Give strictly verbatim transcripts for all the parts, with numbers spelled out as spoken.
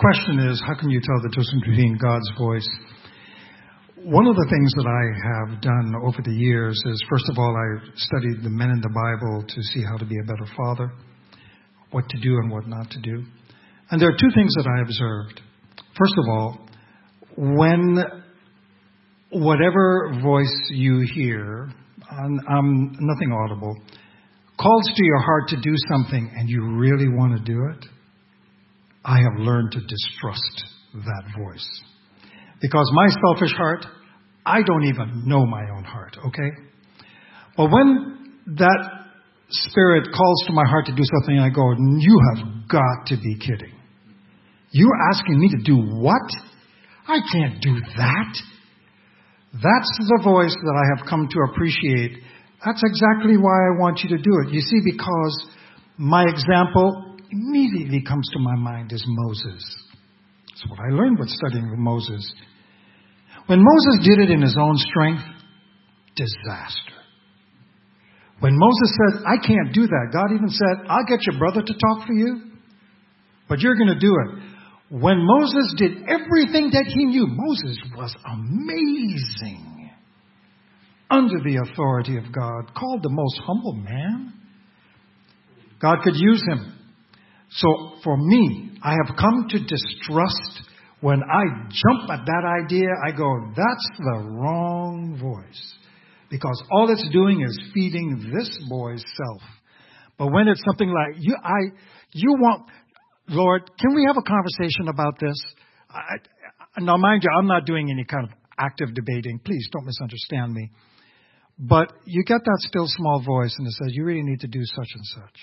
question is, how can you tell the difference between God's voice? One of the things that I have done over the years is, first of all, I studied the men in the Bible to see how to be a better father, what to do and what not to do. And there are two things that I observed. First of all, when whatever voice you hear, um, nothing audible, calls to your heart to do something and you really want to do it, I have learned to distrust that voice. Because my selfish heart, I don't even know my own heart, okay? But when that spirit calls to my heart to do something, I go, you have got to be kidding. You're asking me to do what? I can't do that. That's the voice that I have come to appreciate. That's exactly why I want you to do it. You see, because my example immediately comes to my mind is Moses. That's what I learned with studying with Moses. When Moses did it in his own strength, disaster. When Moses said, I can't do that, God even said, I'll get your brother to talk for you, but you're going to do it. When Moses did everything that he knew, Moses was amazing. Under the authority of God, called the most humble man. God could use him. So for me, I have come to distrust when I jump at that idea, I go, that's the wrong voice. Because all it's doing is feeding this boy's self. But when it's something like, you, I, you want, Lord, can we have a conversation about this? I, now, mind you, I'm not doing any kind of active debating. Please don't misunderstand me. But you get that still small voice and it says, you really need to do such and such.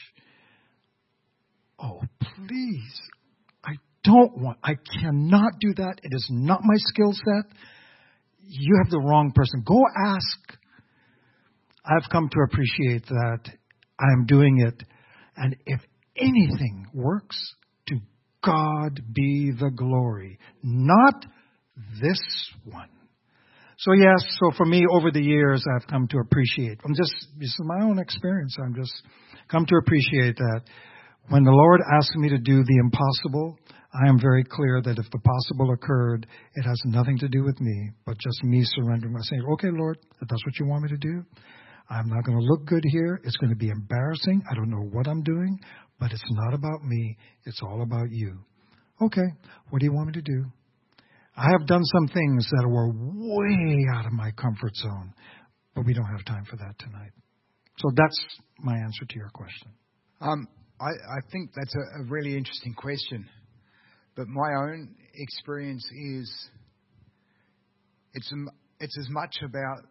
Oh, please. I don't want, I cannot do that. It is not my skill set. You have the wrong person. Go ask. I've come to appreciate that I am doing it. And if anything works, to God be the glory, not this one. So yes, so for me over the years, I've come to appreciate. I'm just, this is my own experience. I'm just come to appreciate that when the Lord asks me to do the impossible, I am very clear that if the possible occurred, it has nothing to do with me, but just me surrendering. I say, okay, Lord, if that's what you want me to do, I'm not going to look good here. It's going to be embarrassing. I don't know what I'm doing, but it's not about me. It's all about you. Okay, what do you want me to do? I have done some things that were way out of my comfort zone, but we don't have time for that tonight. So that's my answer to your question. Um, I, I think that's a, a really interesting question. But my own experience is it's, it's as much about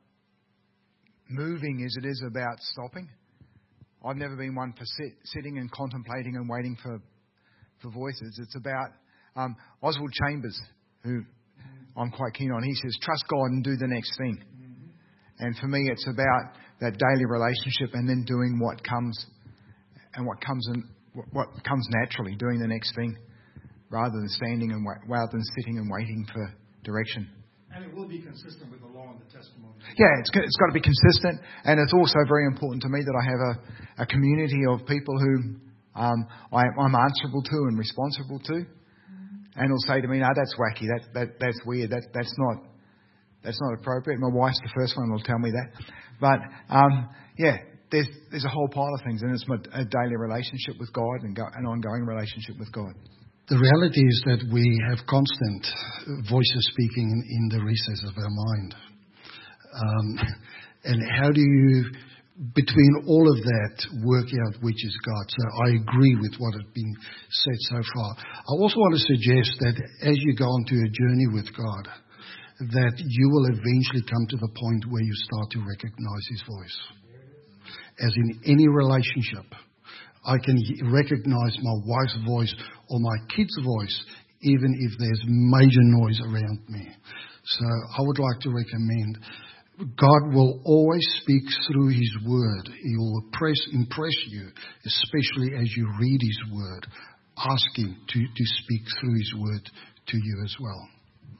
moving as it is about stopping. I've never been one for sit, sitting and contemplating and waiting for, for voices. It's about um, Oswald Chambers, who I'm quite keen on. He says, trust God and do the next thing. Mm-hmm. And for me, it's about that daily relationship and then doing what comes and what comes in, what comes naturally, doing the next thing, rather than standing and wait, rather than sitting and waiting for direction. And it will be consistent with the law and the testimony. Yeah, it's got, it's got to be consistent, and it's also very important to me that I have a, a community of people who um, I, I'm answerable to and responsible to. And will say to me, no, that's wacky, that, that that's weird, that that's not that's not appropriate. My wife's the first one who will tell me that. But um, yeah, there's there's a whole pile of things, and it's my, a daily relationship with God and go, an ongoing relationship with God. The reality is that we have constant voices speaking in, in the recesses of our mind. Um, and how do you, between all of that, work out which is God? So I agree with what has been said so far. I also want to suggest that as you go on to a journey with God, that you will eventually come to the point where you start to recognize His voice. As in any relationship, I can recognize my wife's voice or my kid's voice, even if there's major noise around me. So I would like to recommend God will always speak through His Word. He will impress, impress you, especially as you read His Word. Ask Him to, to speak through His Word to you as well.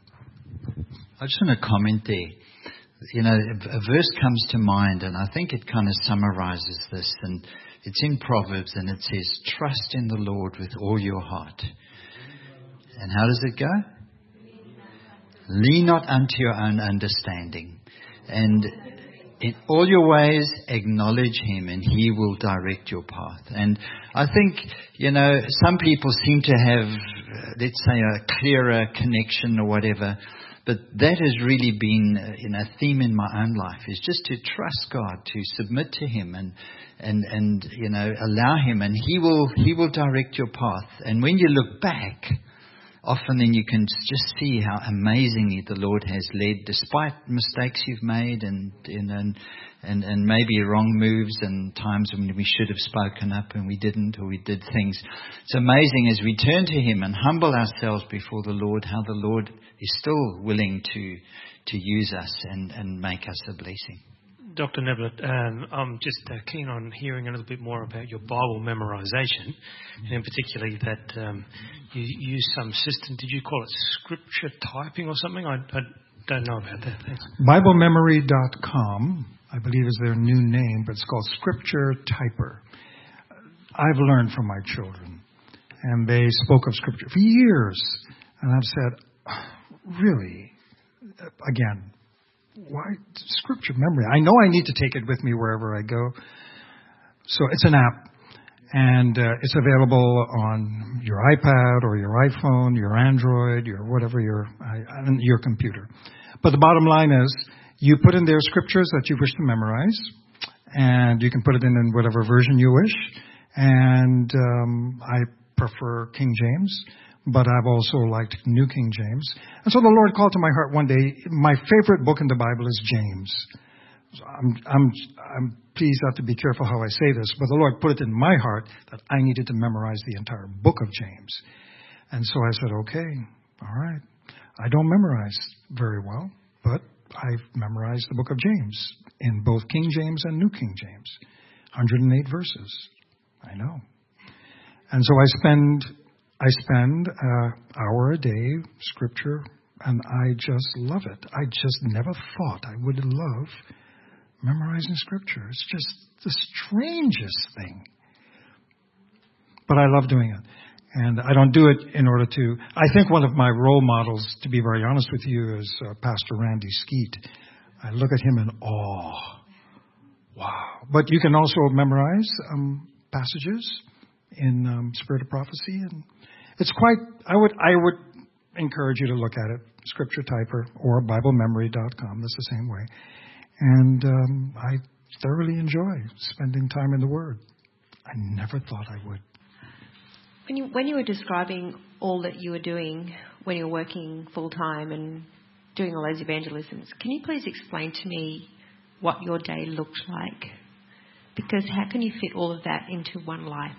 I just want to comment there. You know, a verse comes to mind, and I think it kind of summarizes this. And it's in Proverbs, and it says, trust in the Lord with all your heart. And how does it go? Lean not unto your own understanding. And in all your ways, acknowledge Him and He will direct your path. And I think, you know, some people seem to have, uh, let's say, a clearer connection or whatever. But that has really been uh, you know, a theme in my own life, is just to trust God, to submit to Him and, and, and, you know, allow Him, and He will, He will direct your path. And when you look back, often then you can just see how amazingly the Lord has led, despite mistakes you've made and, and, and, and maybe wrong moves and times when we should have spoken up and we didn't, or we did things. It's amazing as we turn to Him and humble ourselves before the Lord, how the Lord is still willing to, to use us and, and make us a blessing. Doctor Neblett, um, I'm just uh, keen on hearing a little bit more about your Bible memorization, and in particular that um, you use some system. Did you call it scripture typing or something? I, I don't know about that. Thanks. Bible Memory dot com, I believe, is their new name, but it's called Scripture Typer. I've learned from my children, and they spoke of Scripture for years, and I've said, really, again, why scripture memory? I know I need to take it with me wherever I go. So it's an app, and uh, it's available on your iPad or your iPhone, your Android, your whatever your uh, your computer. But the bottom line is, you put in there scriptures that you wish to memorize, and you can put it in, in whatever version you wish. And um, I prefer King James, but I've also liked New King James. And so the Lord called to my heart one day, my favorite book in the Bible is James. So I'm, I'm, I'm pleased not to be careful how I say this, but the Lord put it in my heart that I needed to memorize the entire book of James. And so I said, okay, all right. I don't memorize very well, but I've memorized the book of James in both King James and New King James. one hundred eight verses. I know. And so I spend... I spend an hour a day, scripture, and I just love it. I just never thought I would love memorizing scripture. It's just the strangest thing. But I love doing it. And I don't do it in order to... I think one of my role models, to be very honest with you, is uh, Pastor Randy Skeet. I look at him in awe. Wow. But you can also memorize um, passages in um, Spirit of Prophecy, and it's quite, I would I would encourage you to look at it, Scripture Typer or Bible Memory dot com. That's the same way. And um, I thoroughly enjoy spending time in the Word. I never thought I would. When you, when you were describing all that you were doing when you were working full-time and doing all those evangelisms, can you please explain to me what your day looked like? Because how can you fit all of that into one life?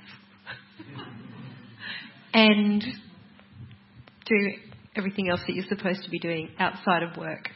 And do everything else that you're supposed to be doing outside of work?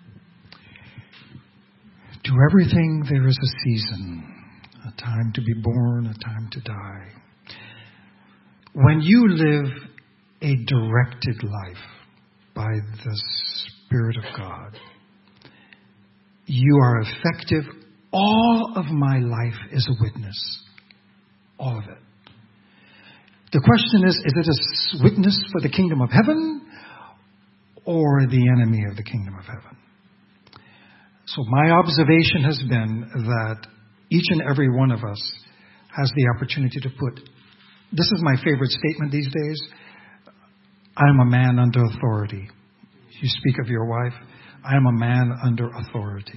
To everything there is a season, a time to be born, a time to die. When you live a directed life by the Spirit of God, you are effective. All of my life is a witness. All of it. The question is, is it a witness for the kingdom of heaven or the enemy of the kingdom of heaven? So my observation has been that each and every one of us has the opportunity to put, this is my favorite statement these days, I am a man under authority. You speak of your wife, I am a man under authority.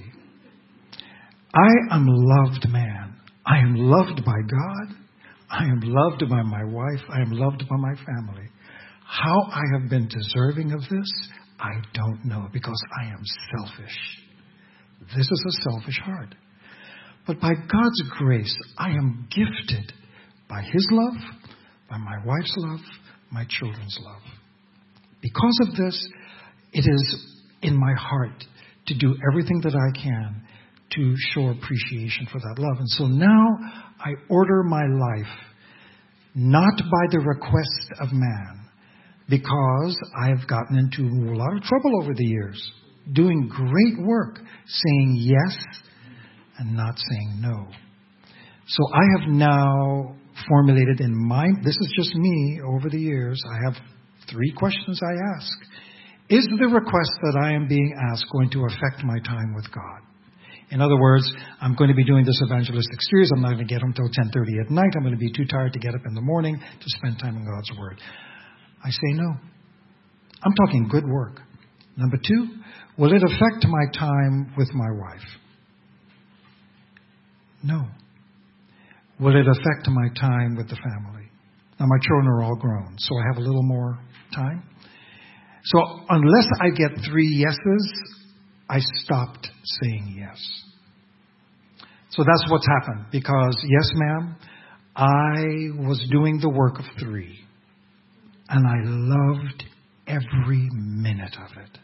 I am a loved man. I am loved by God. I am loved by my wife. I am loved by my family. How I have been deserving of this, I don't know, because I am selfish. This is a selfish heart. But by God's grace, I am gifted by His love, by my wife's love, my children's love. Because of this, it is in my heart to do everything that I can to show appreciation for that love. And so now I order my life not by the request of man, because I've gotten into a lot of trouble over the years, doing great work, saying yes and not saying no. So I have now formulated in my, this is just me over the years, I have Three questions I ask. Is the request that I am being asked going to affect my time with God? In other words, I'm going to be doing this evangelistic series. I'm not going to get home until ten thirty at night. I'm going to be too tired to get up in the morning to spend time in God's Word. I say no. I'm talking good work. Number two, will it affect my time with my wife? No. Will it affect my time with the family? Now, my children are all grown, so I have a little more time. So unless I get three yeses, I stopped saying yes. So that's what's happened. Because, yes, ma'am, I was doing the work of three. And I loved every minute of it.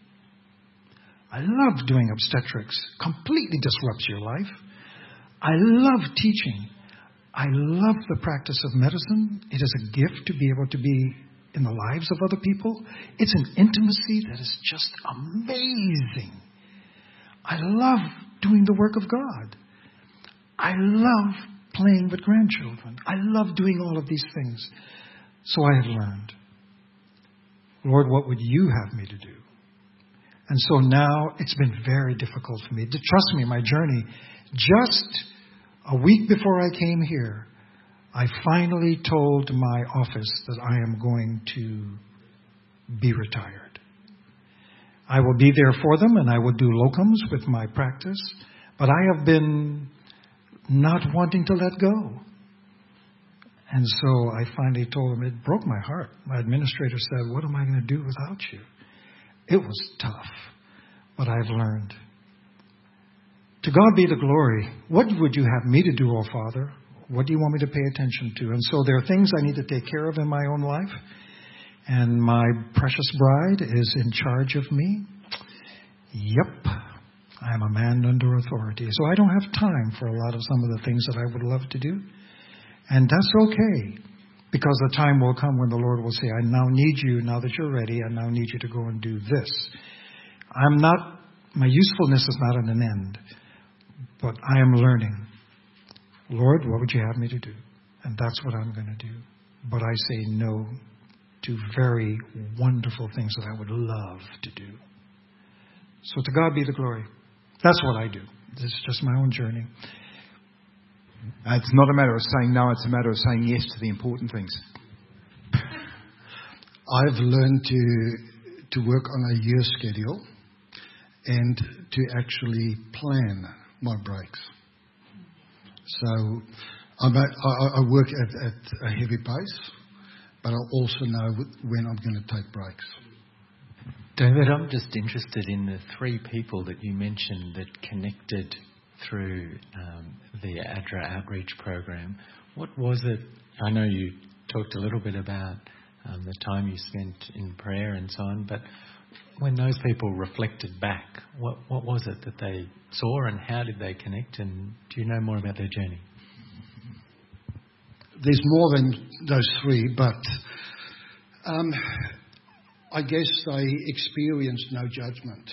I love doing obstetrics. Completely disrupts your life. I love teaching. I love the practice of medicine. It is a gift to be able to be in the lives of other people. It's an intimacy that is just amazing. I love doing the work of God. I love playing with grandchildren. I love doing all of these things. So I have learned, Lord, what would you have me to do? And so now it's been very difficult for me. To trust me, my journey, just a week before I came here, I finally told my office that I am going to be retired. I will be there for them and I will do locums with my practice, but I have been not wanting to let go. And so I finally told him, it broke my heart. My administrator said, what am I going to do without you? It was tough, but I've learned. To God be the glory. What would you have me to do, oh Father? What do you want me to pay attention to? And so there are things I need to take care of in my own life. And my precious bride is in charge of me. Yep. I am a man under authority. So I don't have time for a lot of some of the things that I would love to do. And that's okay. Because the time will come when the Lord will say, I now need you, now that you're ready, I now need you to go and do this. I'm not, my usefulness is not at an end. But I am learning. Lord, what would you have me to do? And that's what I'm going to do. But I say no to very wonderful things that I would love to do. So to God be the glory. That's what I do. This is just my own journey. Uh, it's not a matter of saying no, it's a matter of saying yes to the important things. I've learned to to work on a year schedule and to actually plan my breaks. So I'm a, I, I work at, at a heavy pace, but I also know when I'm going to take breaks. David, I'm just interested in the three people that you mentioned that connected through um, the ADRA outreach program. What was it? I know you talked a little bit about um, the time you spent in prayer and so on, but when those people reflected back, what, what was it that they saw and how did they connect? And do you know more about their journey? There's more than those three, but um, I guess they experienced no judgment.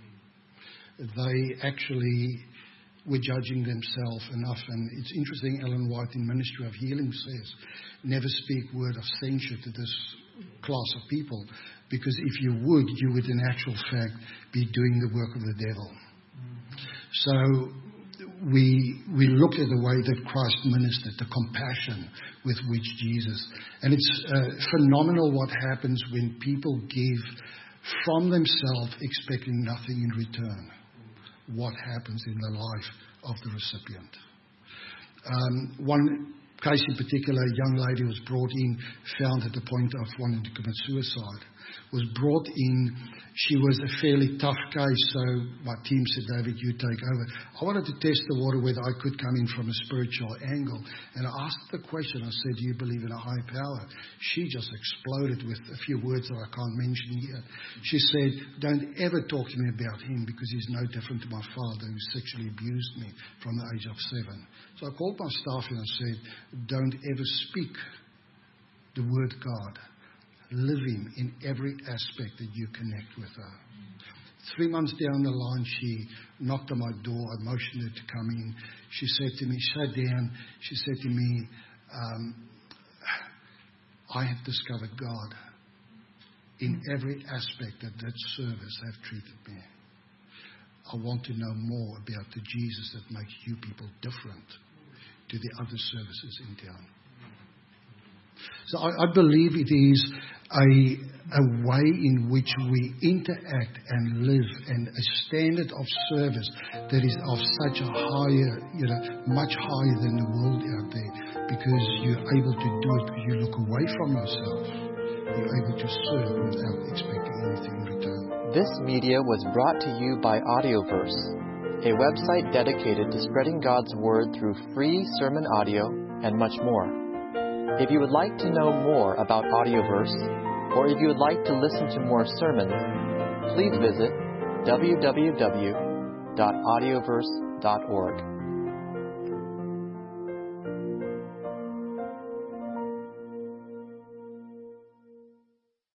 They actually were judging themselves enough. And it's interesting, Ellen White in Ministry of Healing says, never speak word of censure to this class of people, because if you would, you would in actual fact be doing the work of the devil. Mm-hmm. So we we look at the way that Christ ministered, the compassion with which Jesus, and it's uh, phenomenal what happens when people give from themselves expecting nothing in return. What happens in the life of the recipient. Um, one case in particular, a young lady was brought in, found at the point of wanting to commit suicide, was brought in. She was a fairly tough case, so my team said, David, you take over. I wanted to test the water whether I could come in from a spiritual angle. And I asked the question, I said, do you believe in a high power? She just exploded with a few words that I can't mention here. She said, don't ever talk to me about him because he's no different to my father who sexually abused me from the age of seven. So I called my staff and I said, don't ever speak the word God. Live him in every aspect that you connect with her. Three months down the line, she knocked on my door. I motioned her to come in. She said to me, she sat down. She said to me, um, I have discovered God. in every aspect that that service have treated me. I want to know more about the Jesus that makes you people different to the other services in town. So I, I believe it is a, a way in which we interact and live, and a standard of service that is of such a higher, you know, much higher than the world out there, because you're able to do it because you look away from yourself. You're able to serve without expecting anything in return. This media was brought to you by Audioverse, a website dedicated to spreading God's Word through free sermon audio and much more. If you would like to know more about Audioverse, or if you would like to listen to more sermons, please visit w w w dot audioverse dot org.